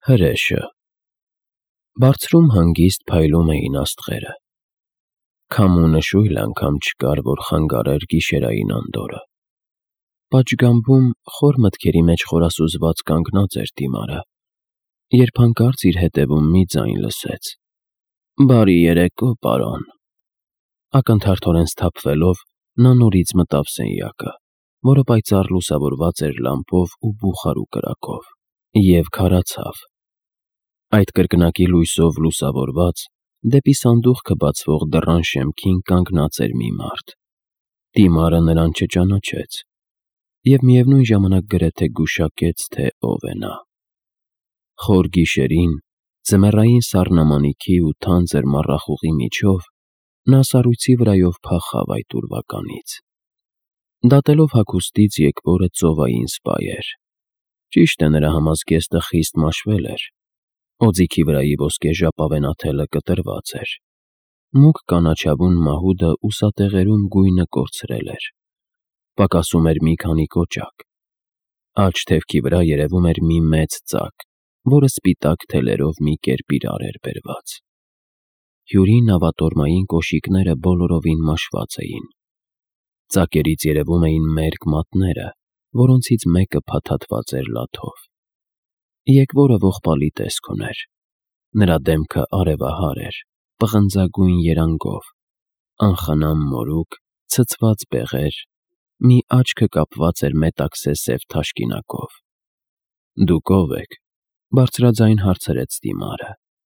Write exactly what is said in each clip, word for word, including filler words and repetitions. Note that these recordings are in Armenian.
Հրեշը Բարձրում հանգիստ փայլում էին աստղերը, քամու նշույլ անգամ չկար, որ խանգարեր գիշերային անդորրը: Պատշգամբում խոր մտքերի մեջ խորասուզված կանգնած էր դիմարը, երբ հանկարծ իր հետևում մի ձայն լսեց. «Բարի երեկո, պարոն»: Ակնթարթորեն սթափվելով, նա նորից մտավ սենյակը, որը պայծառ լուսավորված էր լամպով ու բուխարու կրակով, և քարացավ: Այդ կրկնակի լույսով լուսավորված, դեպի սանդուղքը բացվող դռան շեմքին կանգնած էր մի մարդ: Դիմարը նրան չճանաչեց և միևնույն ժամանակ գրեթե գուշակեց, թե ով է նա: Խոր գիշերին, ձմեռային սառնամանիքի ու թանձր մառախուղի միջով, նա սառույցի վրայով փախավ այդ ուրվականից: Դատելով հագուստից եկվորը ծովային սպա էր: Ճիշտ է, նրա համազգեստը խիստ մաշվել էր, օձիքի վրայի ոսկե ժապավենաթելը կտրված էր, մուգ կանաչավուն մահուդը ուսատեղերում գույնը կորցրել էր, պակասում էր մի քանի կոճակ: Աջ թևքի վրա երևում էր մի մեծ ծակ, որը սպիտակ թելերով մի կերպ իրար էր բերված: Հյուրի նավատորմային կոշիկները բոլորովին մաշված էին: Ծակերից երևում էին մերկ մատները, որոնցից մեկը փաթաթված էր լաթով: Եկվորը ողբալի տեսք ուներ: Նրա դեմքը արևահար էր, պղնձագույն երանգով, անխնամ մորուք, ցցված բեղեր, մի աչքը կապված էր մետաքսե սև թաշկինակով: «Դուք ո՞վ եք», բարձրաձայն հարցրեց դիմարը: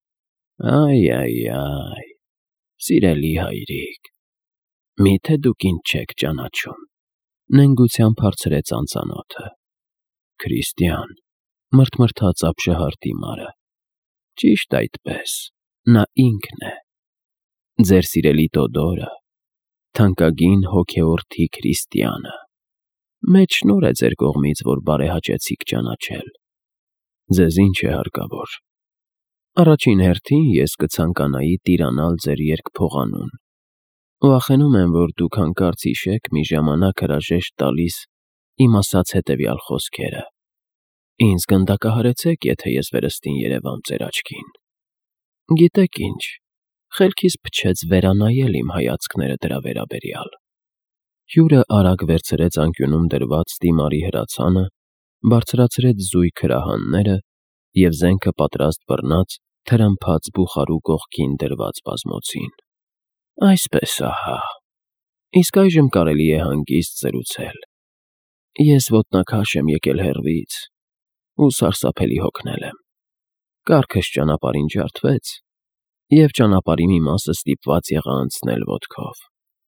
«Այ-այ-այ, սիրելի հայրիկ, մի՞թե դուք ինձ չեք ճանաչում», նենգությամբ հարցրեց անծանոթը: «Քրիստիան», մռթմռթաց ապշահար դիմարը: «Ճիշտ այդպես, նա ինքն է: Ձեր սիրելի Տոդորը, թանկագին հոգեորդի Քրիստիանը: Մեծ շնորհ է ձեր կողմից, որ բարեհաճեցիք ճանաչել: Ձեզ ի՞նչ է հարկավոր: Առաջին հերթին ես կցանկանայի տիրանալ ձեր երկփողանուն: Վախենում եմ, որ դուք հանկարծ հիշեք մի ժամանակ հրաժեշտ տալիս իմ ասած հետևյալ խոսքերը: Ինձ գնդակահարեցեք, եթե ես վերստին երևամ ձեր աչքին: Գիտեք ինչ, խելքիս փչեց վերանայել իմ հայացքները դրա վերաբերյալ»: Հյուրը արագ վերցրեց անկյունում դրված դիմարի հրացանը, բարձրացրեց զույգ հրահանները և զենքը պատրաստ բռնած թրմփաց բուխարու կողքին դրված բազմոցին: «Այսպես ահա, իսկ այժմ կարելի է հանգիստ զրուցել: Ես ոտնաքաշ եմ եկել հեռվից ու սարսափելի հոգնել եմ: Կառքս ճանապարհին ջարդվեց, և ճանապարհի մի մասը ստիպված եղա անցնել ոտքով: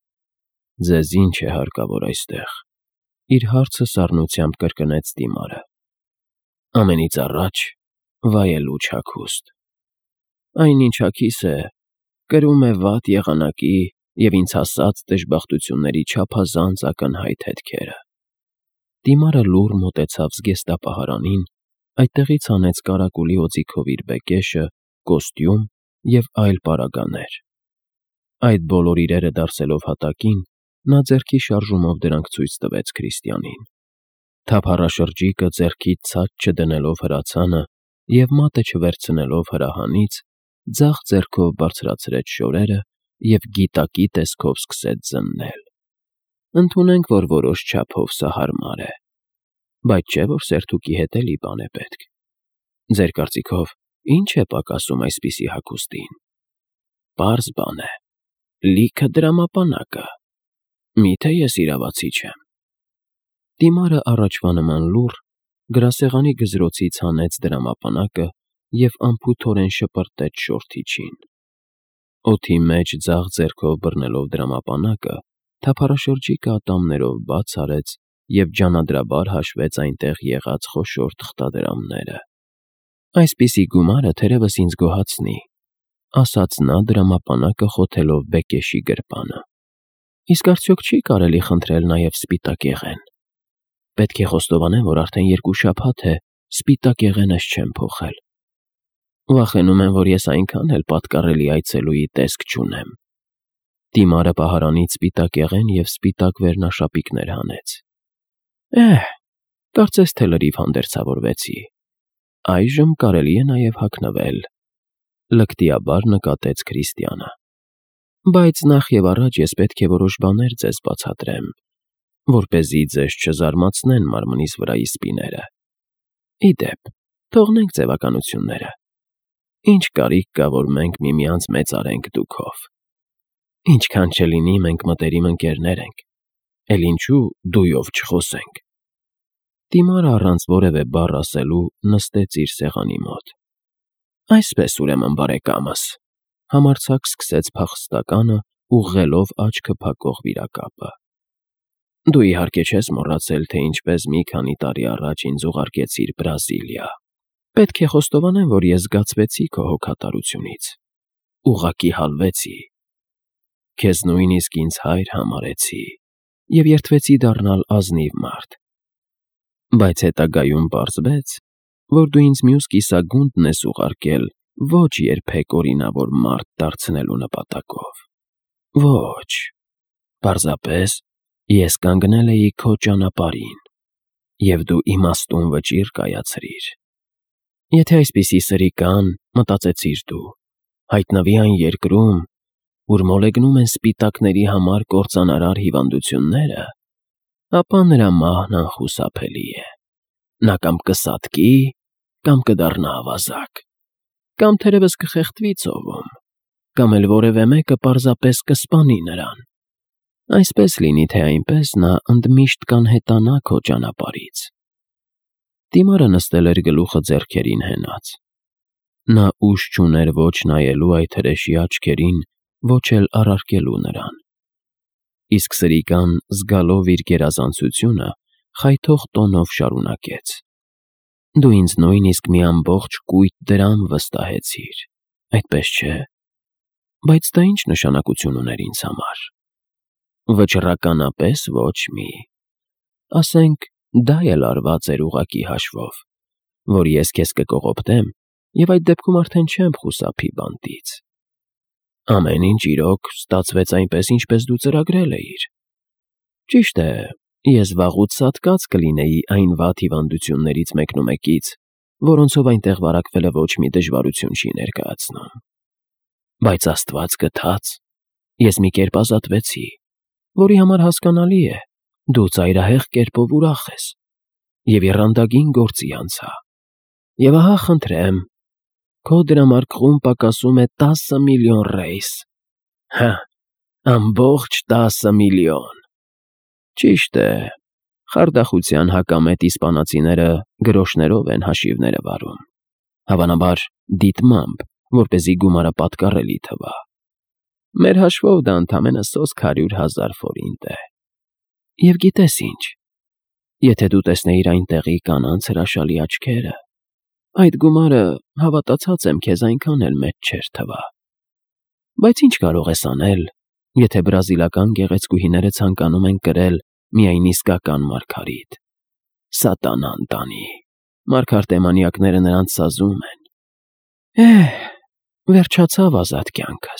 Ձեզ ի՞նչ է հարկավոր այստեղ»: Իր հարցը սառնությամբ կրկնեց դիմարը: «Ամենից առաջ վայելուչ հագուստ: Այն, ինչ հագիս է, կրում է վատ եղանակի և ինձ հասած դժբախտությունների չափազանց ակնհայտ հետքերը»: Դիմարը լուռ մոտեցավ զգեստապահարանին, այդտեղից հանեց կարակուլի օձիքով իր բեկեշը, կոստյում և այլ պարագաներ: Այդ բոլոր իրերը դարսելով հատակին, նա ձեռքի շարժումով դրանք ցույց տվեց Քրիստիանին: Թափառաշրջիկը ձեռքից ցած չդնելով հրացանը և մատը չվերցնելով հրահանից, ձախ ձեռքով բարձրացրեց շորերը և գիտակի տեսքով սկսեց զննել: Ընդունենք, որ որոշ չափով սա հարմար է, բայց չէ՞ որ սերթուկի հետ էլի բան է պետք: Ձեր կարծիքով ի՞նչ է պակասում այսպիսի հագուստին: Պարզ բան է, լիքը դրամապանակը: Մի՞թե ես իրավացի չեմ»: Դիմարը առաջվա նման լուռ, գրասեղանի գզրոցից հանեց դրամապանակը և անփութորեն շպրտեց շորթիչին: Օդի մեջ ձախ ձեռքով բռնելով դրամապանակը, թափառաշրջիկը ատամներով բաց արեց և ջանադրաբար հաշվեց այնտեղ եղած խոշոր թղթադրամները: «Այսպիսի գումարը թերևս ինձ գոհացնի», ասաց նա դրամապանակը խոթելով բեկեշի գրպանը: «Իսկ արդյոք չի՞ կարելի խնդրել նաև սպիտակեղեն: Պետք է խոստովանեմ, որ արդեն երկու շաբաթ է սպիտակեղենս չեմ փոխել: Վախենում եմ, որ ես այնքան էլ պատկառելի այցելուի տեսք չունեմ»: Դիմարը պահարանից սպիտակեղեն և սպիտակ վերնաշապիկներ հանեց: «Էհ, կարծես թե լրիվ հանդերձավորվեցի: Այժմ կարելի է նաև հագնվել, լկտիաբար նկատեց Քրիստիանը։ Բայց նախ եւ առաջ ես պետք է որոշ բաներ ձեզ բացատրեմ, որպեսզի ձեզ չզարմացնեն մարմնիս վրայի սպիները։ Ի դեպ, թողնենք ձևականությունները։ Ինչ կարիք կա, որ մենք միմյանց մեծարենք դուքով։ Ինչքան չլինի, մենք մտերիմ ընկերներ ենք, էլ ինչու դույով չխոսենք։ Դիմարը առանց որևէ բառ ասելու նստեց իր սեղանի մոտ։ Այսպես ուրեմն, բարեկամս, համարձակ սկսեց փախստականը, ուղղելով աչքը փակող վիրակապը։ Դու իհարկե չես մոռացել, թե ինչպես մի քանի տարի առաջ ինձ ուղարկեցիր Բրազիլիա։ Պետք է խոստովանեմ, որ ես զգացվեցի քո հոգատարությունից, ուղղակի հալվեցի։ Քեզ նույնիսկ ինձ հայր համարեցի և երդվեցի դառնալ ազնիվ մարդ։ Բայց հետագայում պարզվեց, որ դու ինձ մյուս կիսագունդն ես ուղարկել ոչ երբեք օրինավոր մարդ դարձնելու նպատակով։ Ոչ, պարզապես ես կանգնել էի քո ճանապարհին, և դու իմաստուն վճիռ կայացրիր։ Եթե այսպիսի սրիկան, մտածեցիր դու, հայտնվի այն երկրում, ուր մոլեգնում են սպիտակների համար կործանարար հիվանդությունները, ապա նրա մահն անխուսափելի է։ Նա կամ կսատկի, կամ կդառնա ավազակ, կամ թերևս կխեղդվի ծովում, կամ էլ որևէ մեկը պարզապես կսպանի նրան։ Այսպես լինի թե այնպես նա ընդմիշտ կանհետանա քո ճանապարհից։ Դիմարը նստել էր գլուխը ձեռքերին հենած։ Նա ուժ չուներ ոչ նայելու այդ հրեշի աչքերին, ոչ էլ առարկելու նրան։ Իսկ սրիկան, զգալով իր գերազանցությունը, խայթող տոնով շարունակեց. Դու ինձ նույնիսկ մի ամբողջ կույտ դրամ վստահեցիր, այդպես չէ։ Բայց դա ինչ նշանակություն ուներ ինձ համար։ Վճռականապես ոչ մի։ Ասենք, դա էլ արված էր ուղղակի հաշվով, որ ես քեզ կկողոպտեմ և այդ դեպքում արդեն չեմ խուսափի բանտից։ Ամեն ինչ, իրոք, ստացվեց այնպես, ինչպես դու ծրագրել էիր։ Ճիշտ է, ես վաղուց սատկած կլինեի այն վատ հիվանդություններից մեկնումեկից, որոնցով այնտեղ վարակվելը ոչ մի դժվարություն չի ներկայացնում։ Բայց Աստված գթած, ես մի կերպ ազատվեցի, որի համար հասկանալի է, դու ծայրահեղ կերպով ուրախ ես, և եռանդագին գործի անցա։ Եվ ահա խնդրեմ, քո դրամարկղում պակասում է տասը միլիոն ռեյս։ Հը, ամբողջ տասը միլիոն։ Ճիշտ է, խարդախության հակամետ իսպանացիները գրոշներով են հաշիվները վարում, հավանաբար դիտմամբ, որպեսզի գումարը պատկառելի թվա։ Մեր հաշվով դա ընդամենը սոսկ հարյուր հազար ֆորինտ է։ Եվ գիտես ինչ, եթե դու տեսնեիր այնտեղի կանանց հրաշալի աչքերը, այդ գումարը, հավատացած եմ քեզ, այնքան էլ մեծ չէր թվա։ Բայց ինչ կարող ես անել, եթե բրազիլական գեղեցկուհիները ցանկանում են կրել միայն իսկական մարգարիտ։ Սատանան տանի, մարգարտեմանիակները նրանց սազում են։ Էհ, վերջացավ ազատ կյանքս։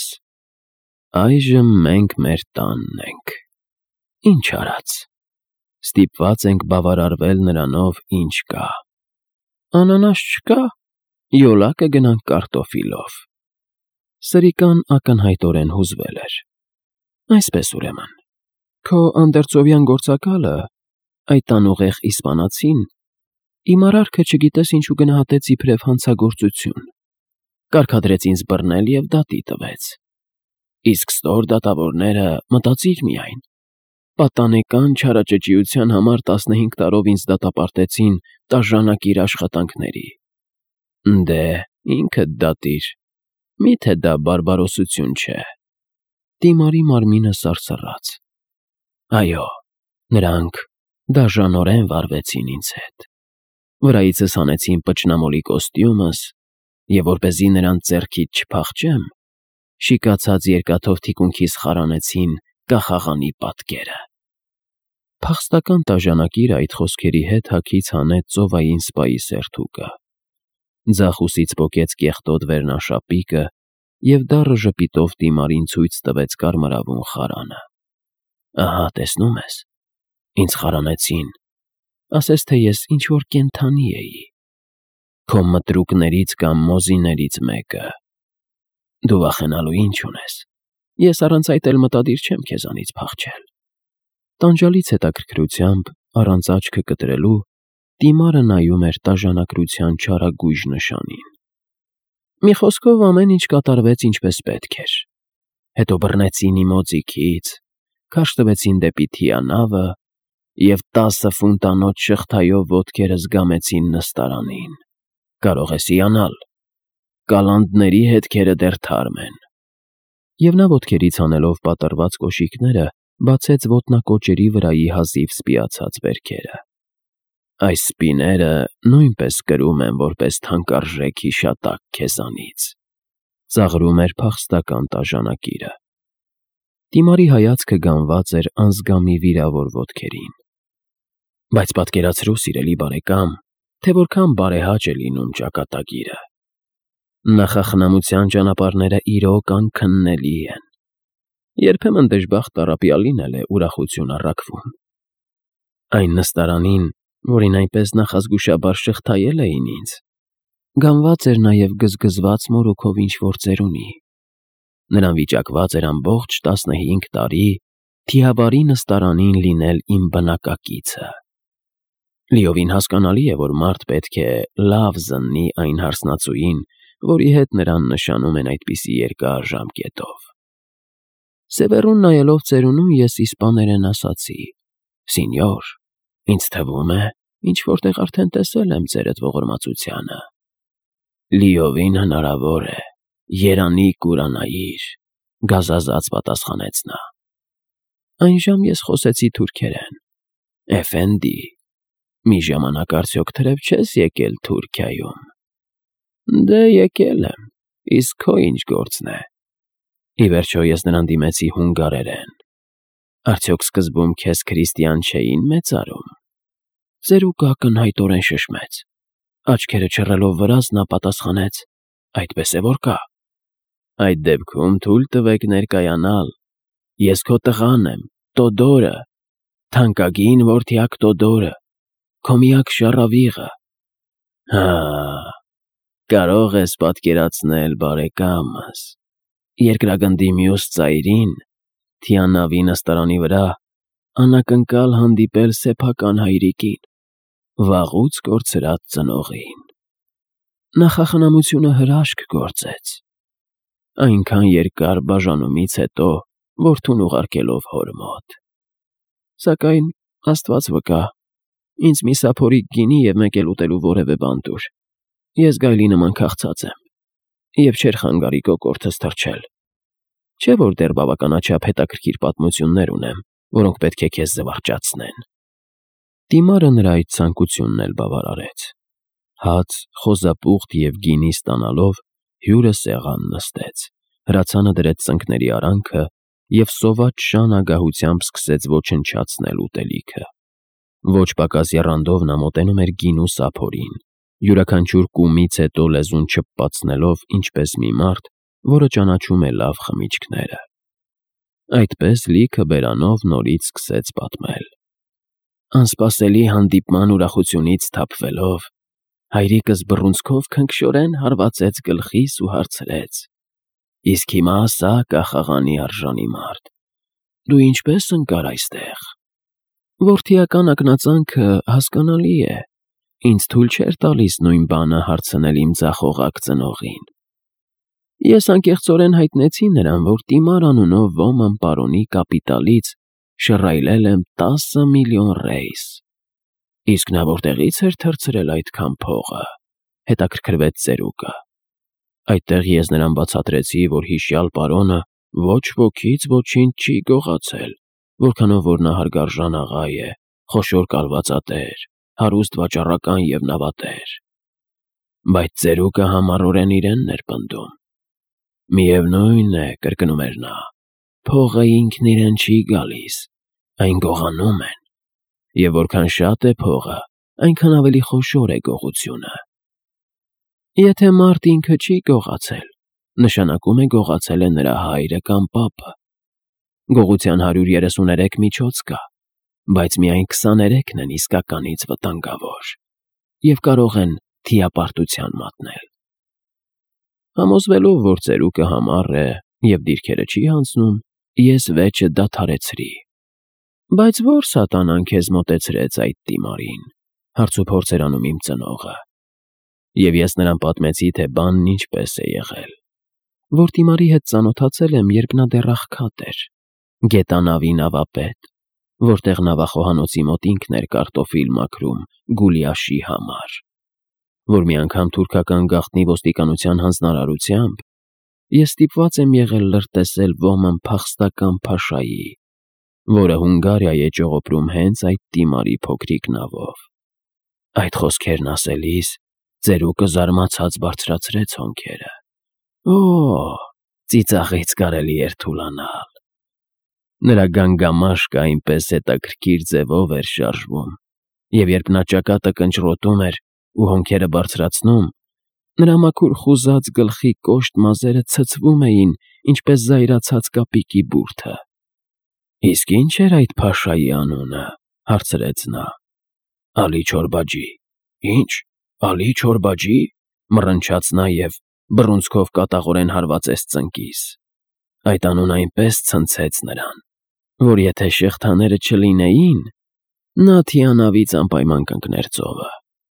Այժմ մենք մեր տանն ենք։ Ինչ արած։ Ստիպված ենք բավարարվել նրանով, ինչ կա։ Անանաս չկա, յոլա կգնանք կարտոֆիլով։ Սրիկան ակնհայտորեն հուզվել էր։ Այսպես ուրեմն, քո անդերձովյան գործակալը, այդ անուղեղ իսպանացին, իմ արարքը չգիտես ինչու գնահատեց իբրև հանցագործություն, կարգադրեց ինձ բռնել և դատի տվեց։ Իսկ ստոր դատավորները, մտածիր միայն, պատանեկան չարաճճիության համար տասնհինգ տարով ինձ դատապարտեցին տաժանակիր աշխատանքների։ Դե, ինքդ դատիր, միթե դա բարբարոսություն չէ։ Դիմարի մարմինը սարսռաց։ Այո, նրանք դաժանորեն վարվեցին ինձ հետ։ Վրայիցս հանեցին պճնամոլի կոստյումս, և որպեսզի նրանց ձեռքից չփախչեմ, շիկացած երկաթով թիկունքիս խարանեցին կախաղանի պատկերը։ Փախստական տաժանակիրը այդ խոսքերի հետ հագից հանեց ծովային սպայի սերթուկը։ Ձախ ուսից պոկեց կեղտոտ վերնաշապիկը և դառը ժպիտով Դիմարին ցույց տվեց կարմրավուն խարանը։ Ահա, տեսնում ես, ինձ խարանեցին, ասես թե ես ինչ֊որ կենդանի էի։ Քո մտրուկներից կամ մոզիներից մեկը։ Դու վախենալու ինչ ունես։ Ես առանց այդ էլ մտադիր չեմ քեզանից փախչել։ Տանջալից հետաքրքրությամբ, առանց աչքը կտրելու, Տիմարը նայում էր տաժանակրության չարագույժ նշանին։ Մի խոսքով ամեն ինչ կատարվեց ինչպես պետք էր։ Հետո բռնեցին իմ օձիքից, քարշ տվեցին դեպի թիանավը և տասը ֆունտանոց շղթայով ոտքերս գամեցին նստարանին։ Կարող ես իանալ, կալանդների հետքերը դեռ թարմ են։ Եվ նա ոտքերից հանելով պատռված կոշիկները, բացեց ոտնակոճերի վրայի հազիվ սպիացած վերքերը։ Այս սպիները նույնպես կրում են որպես թանկարժեք հիշատակ քեզանից, ծաղրում էր փախստական տաժանակիրը։ Տիմարի հայացքը գանված էր անզգամի վիրավոր ոտքերին։ Բայց պատկերացրու, սիրելի բարեկամ, թե որքան բարեհաճ է լինում ճակատագիրը։ Նախախնամության ճանապարհները իրոք անքննելի են։ Երբեմն դժբախտ տառապյալին էլ է ուրախություն առաքվում։ Այն նստարանին, որին այնպես նախազգուշաբար շղթայել էին ինձ, գանված էր նաև գզգզված մորուքով ինչ-որ ծերունի։ Նրան վիճակված էր ամբողջ տասնհինգ տարի Թիավարի նստարանին լինել իմ բնակակիցը։ Լիովին հասկանալի է, որ մարդ պետք է լավ զննի այն հարսնացուին, որի հետ նրան նշանում են այդպիսի երկար ժամկետով։ Սևեռուն նայելով ծերունուն, ես իսպաներեն ասացի. Սինյոր, ինձ թվում է, ինչ-որտեղ արդեն տեսել եմ ձերդ ողորմածությանը։ Լիովին հնարավոր է, երանի կուրանայիր, գազազած պատասխանեց նա։ Այնժամ ես խոսեցի թուրքերեն. Էֆենդի, մի ժամանակ արդյոք թրև չես եկել Թուրքիայում։ Դե եկել եմ, իսկ քո ինչ գործն է։ Ի վերջո ես նրան դիմեցի հունգարերեն։ Արդյոք սկզբում քեզ քրիստիան չէին մեծարում։ Ծերուկը ակնհայտորեն շշմեց։ Աչքերը չռելով վրազ նա պատասխանեց. Այդպես է որ կա։ Այդ դեպքում թույլ տվեք ներկայանալ։ Ես քո տղան եմ, Տոդորը, թանկագին որդյակ Տոդորը, քո միակ շառավիղը։ Հա, կարող ես պատկերացնել, բարեկամս, երկրագնդի մյուս ծայրին, Թիանավի նստարանի վրա, անակնկալ հանդիպել սեփական հայրիկին, վաղուց կորցրած ծնողին։ Նախախնամությունը հրաշք գործեց։ Այնքան երկար բաժանումից հետո որդուն ուղարկելով հոր մոտ։ Սակայն Աստված վկա, ինձ մի սափորիկ գինի և մեկ էլ ուտելու որևէ բան տուր։ Ես գայլի նման քաղցած եմ և չէր խանգարի կոկորդս թռչել։ Չէ՞ որ դեռ բավականաչափ հետաքրքիր պատմություններ ունեմ, որոնք պետք է քեզ զվարճացնեն։ Տիմարը նրա այդ ցանկությունն էլ բավարարեց։ Հաց, խոզապուղտ և գինի ստանալով, հյուրը սեղան նստեց, հրացանը դրեց ծնկների արանքը և սոված շան ագահությամբ սկսեց ոչնչացնել ուտելիքը։ Ոչ պակաս եռանդով նա մոտենում էր գինու սափորին, յուրաքանչյուր կումից հետո լեզուն չփպացնելով, ինչպես մի մարդ, որը ճանաչում է լավ խմիչքները։ Այդպես լիքը բերանով նորից սկսեց պատմել։ Անսպասելի հանդիպման ուրախությունից սթափվելով, հայրիկս բռունցքով քնքշորեն հարվածեց գլխիս ու հարցրեց. Իսկ հիմա ասա, կախաղանի արժանի մարդ, դու ինչպես ընկար այստեղ։ Որդիական ակնածանքը հասկանալի է, ինձ թույլ չէր տալիս նույն բանը հարցնել իմ ձախողակ ծնողին։ Ես անկեղծորեն հայտնեցի նրան, որ Տիմար անունով ոմն պարոնի կապիտալից շռայլել եմ տասը միլիոն ռեյս։ Իսկ նա որտեղի՞ց էր թռցրել այդքան փողը, հետաքրքրվեց ծերուկը։ Այդտեղ ես նրան բացատրեցի, որ հիշյալ պարոնը ոչ ոքից ոչինչ չի գողացել, որքանով որ նա հարգարժան աղա է, խոշոր կալվածատեր, հարուստ վաճառական և նավատեր։ Բայց ծերուկը համառորեն իրենն էր պնդում։ Միևնույն է, կրկնում էր նա, փողը ինքն իրեն չի գալիս, այն գողանում են, և որքան շատ է փողը, այնքան ավելի խոշոր է գողությունը։ Եթե մարդ ինքը չի գողացել, նշանակում է գողացել է նրա հայրը կամ պապը։ Գողության հարյուր երեսուներեք միջոց կա, բայց միայն քսաներեքն են իսկականից վտանգավոր, և կարող են թիապարտության մատնել։ Համոզվելով, որ ծերուկը համառ է և դիրքերը չի հանձնում, ես վեճը դադարեցրի։ Բայց ո՞ր սատանան քեզ մոտեցրեց այդ տիմարին, հարցուփորձ էր անում իմ ծնողը։ Եվ ես նրան պատմեցի, թե բանն ինչպես է եղել, որ տիմարի հետ ծանոթացել եմ, երբ նա դեռ աղքատ էր, գետանավի նավապետ, որտեղ նավախոհանոցի մոտ ինքն էր կարտոֆիլ մաքրում Գուլիաշի համար, որ մի անգամ թուրքական գաղտնի ոստիկանության հանձնարարությամբ ես ստիպված եմ եղել լրտեսել ոմն փախստական փաշայի, որը Հունգարիա է ճողոպրում հենց այդ տիմարի փոքրիկ նավով։ Այդ խոսքերն ասելիս ծերուկը զարմացած բարձրացրեց հոնքերը։ Օ՜, ծիծաղից կարելի էր թուլանալ։ Նրա գանգամաշկը այնպես հետաքրքիր ձևով էր շարժվում, և երբ նա ճակատը կնճռոտում էր ու հոնքերը բարձրացնում, նրա մաքուր խուզած գլխի կոշտ մազերը ցցվում էին, ինչպես զայրացած կապիկի բուրդը։ Իսկ ի՞նչ էր այդ փաշայի անունը, հարցրեց նա։ Ալի Չորբաջի։ Ի՞նչ, Ալի Չորբաջի, մռնչաց նա և բռունցքով կատաղորեն հարվածեց ծնկիս։ Այդ անունը այնպես ցնցեց նրան, որ եթե շղթաները չլինեին, նա թիանավից անպայման կընկներ ծովը։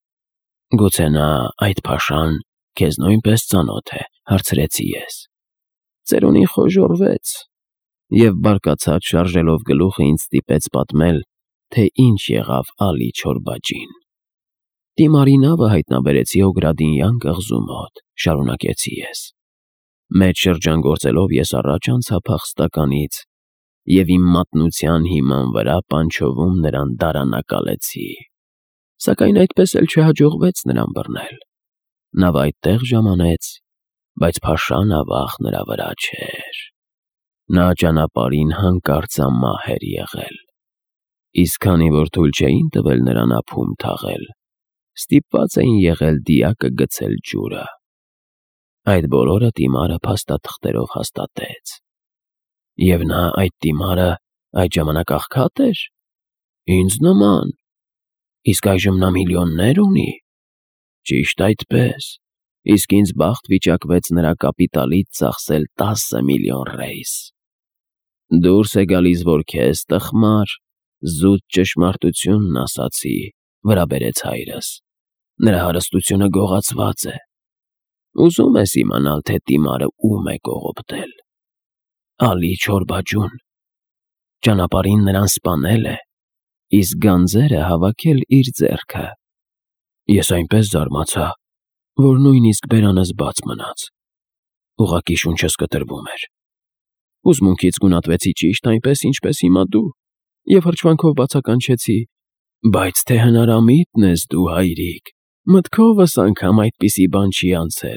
Գուցե նա այդ փաշան քեզ նույնպես ծանոթ է, հարցրեցի ես։ Ծերունին խոժոռվեց և բարկացած շարժելով գլուխը ինձ ստիպեց պատմել, թե ինչ եղավ Ալի Չորբաջին։ Տիմարի նավը հայտնաբերեցի Օգրադինյան կղզու մոտ, շարունակեցի ես։ Մեծ շրջանգործելով ես առաջ անցա փախստականից և իմ մատնության հիման վրա պանչովում նրան դարանակալեցի։ Սակայն այդպես էլ չհաջողվեց նրան բռնել։ Նավը այդտեղ ժամանեց, բայց փաշան ավաղ նրա վրա չէր։ Նա ճանապարհին հանկարծամահ էր եղել, իսկ քանի որ թույլ չէին տվել նրան ափում թաղել, ստիպված էին եղել դիակը գցել ջուրը։ Այդ բոլորը տիմարը փաստաթղթերով հաստատեց։ Եվ նա, այդ տիմարը, այդ ժամանակ աղքատ էր։ Ինձ նման։ Իսկ այժմ նա միլիոններ ունի։ Ճիշտ այդպես, իսկ ինձ բախտ վիճակվեց նրա կապիտալից ծախսել տասը միլիոն ռեյս։ Դուրս է գալիս, որ քեզ, տխմար, զուտ ճշմարտությունն ասացի, վրա բերեց հայրս։ Նրա հարստությունը գողացված է։ Ուզում ես իմանալ, թե տիմարը ում է կողոպտել։ Ալի Չորբաջուն։ Ճանապարհին նրան սպանել է, իսկ գանձերը հավաքել իր ձեռքը։ Ես այնպես զարմացա, որ նույնիսկ բերանս բաց մնաց։ Ուղղակի շունչս կտրվում էր։ Հուզմունքից գունատվեցի ճիշտ այնպես, ինչպես հիմա դու, և հրճվանքով բացականչեցի. բայց թե հնարամիտն ես դու, հայրիկ, մտքովս անգամ այդպիսի բան չի անցել։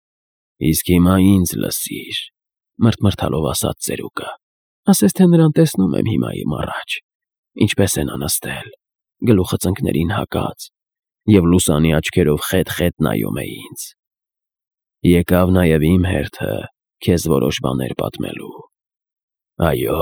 Իսկ հիմա ինձ լսիր, մռթմռթալով ասաց ծերուկը, ասես թե նրան տեսնում եմ հիմա իմ առաջ, ինչպես է նա նստել, գլուխը ծնկներին հակած, և լուսանի աչքերով խետ-խետ նայում է ինձ։ Եկավ նաև իմ հերթը քեզ որոշ բաներ պատմելու։ Այո,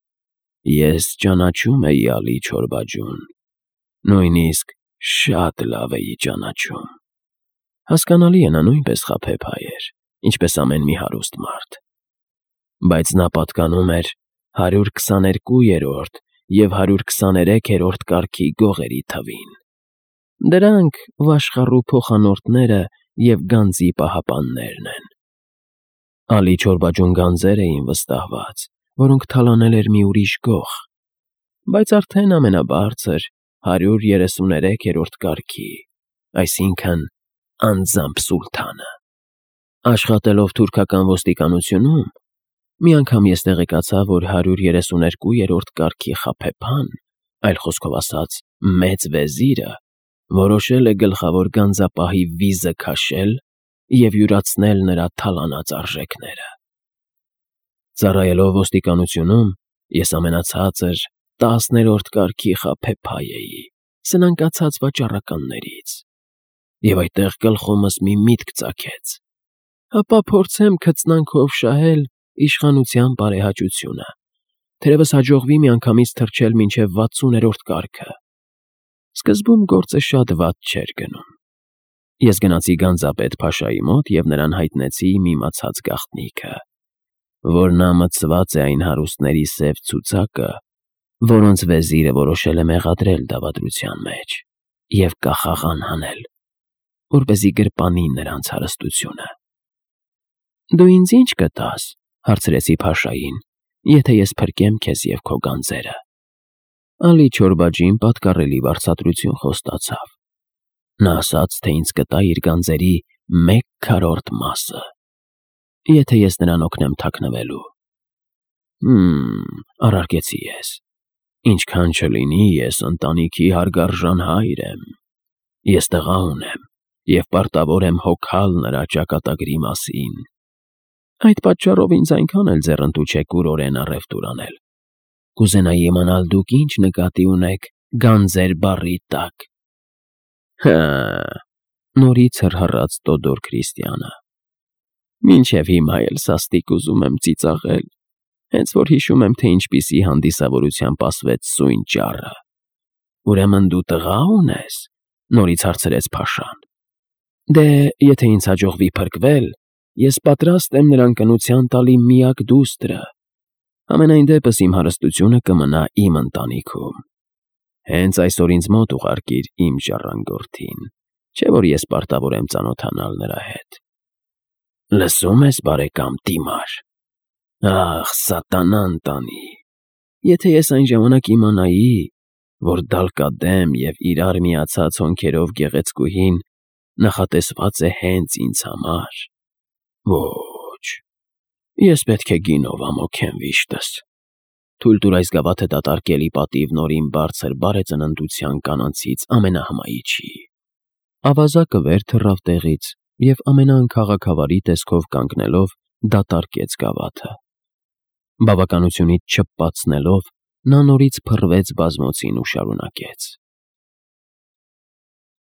ես ճանաչում էի Ալի Չորբաջուն, նույնիսկ շատ լավ էի ճանաչում։ Հասկանալի է, նա նույնպես խաբեբայ էր, ինչպես ամեն մի հարուստ մարդ։ Բայց նա պատկանում էր հարյուր քսաներկուերորդ և հարյուր քսաներեքերորդ կարգի գողերի թվին։ Դրանք վաշխառու փոխանորդները և գանձի պահապաններն են։ Ալի Չորբաջուն գանձեր էին վստահված, որոնք թալանել էր մի ուրիշ գող, բայց արդեն ամենաբարձր հարյուր երեսուներեքերորդ կարգի, այսինքն՝ անձամբ սուլթանը։ Աշխատելով թուրքական ոստիկանությունում, մի անգամ ես տեղեկացա, որ հարյուր երեսուներկուերորդ կարգի խաբեբան, այլ խոսքով ասած, մեծ վեզիրը, որոշել է գլխավոր գանձապահի վիզը քաշել և յուրացնել նրա թալանած արժեքները։ Ծառայելով ոստիկանությունում, ես ամենացածր տասներորդ կարգի խաբեբայ էի, սնանկացած վաճառականներից, և այդտեղ գլխումս մի միտք ծագեց. հապա փորձեմ քծնանքով շահել իշխանության բարեհաճությունը, թերևս հաջողվի միանգամից թռչել մինչև վաթսուներորդ կարգը։ Սկզբում գործը շատ վատ չէր գնում։ Ես գնացի գանձապետ Փաշայի մոտ և նրան հայտնեցի իմ իմացած գաղտնիքը, որ նա մտցված է այն հարուստների սև ցուցակը, որոնց վեզիրը որոշել է մեղադրել դավադրության մեջ և կախաղան հանել, որպեսզի գրպանի նրանց հարստությունը։ «Դու ինձ ի՞նչ կտաս», հարցրեցի Փաշային, «եթե ես փրկեմ քեզ և քո գանձերը»։ Ալի Չորբաջին պատկառելի վարձատրություն խոստացավ։ Նա ասաց, թե ինձ կտա իր գանձերի մեկ քառորդ մասը, եթե ես նրան օգնեմ թաքնվելու։ Հմ, առարկեցի ես, ինչքան չլինի, ես ընտանիքի հարգարժան հայր եմ։ Ես տղա ունեմ և պարտավոր եմ հոգալ նրա ճակատագրի մասին։ Այդ պատճառով ինձ այնքան էլ ձեռնտու չէ կուրորեն առևտուր անել։ Կուզենայի իմանալ, դուք ինչ նկատի ունեք գանձեր բառի տակ։ Հը, նորից հռհռաց Տոդոր Քրիստիանը։ Մինչև հիմա էլ սաստիկ ուզում եմ ծիծաղել, հենց որ հիշում եմ, թե ինչպիսի հանդիսավորության պասվեց սույն ճառը։ Ուրեմն դու տղա ունես, նորից հարցրեց Փաշան։ Դե, եթե ինձ հաջողվի փրկվել, ես պատրաստ եմ նրան կնության տալի միակ դուստրը։ Համենայն դեպս իմ հարստությունը կմնա իմ ընտանիքում։ Հենց այսօր ինձ մոտ ուղարկիր իմ ժառանգորդին, չէ՞ որ ես պարտավոր եմ ծանոթանալ նրա հետ։ Լսո՞ւմ ես, բարեկամ Տիմար։ Ախ, սատանան տանի։ Եթե ես այն ժամանակ իմանայի, որ դալկադեմ և իրար միացած հոնքերով գեղեցկուհին նախատեսված է հենց ինձ համար։ Ոչ, ես պետք է գինով ամոթեմ վիշտս։ Թույլ տուր այս գավաթը դատարկել ի պատիվ նորին բարձր բարեծննդության կանանցից ամենահմայիչի։ Ավազակը վեր թռավ տեղից և ամենաանքաղաքավարի տեսքով կանգնելով դատարկեց գավաթը։ Բավականությունից չփպացնելով, նա նորից փռվեց բազմոցին ու շարունակեց.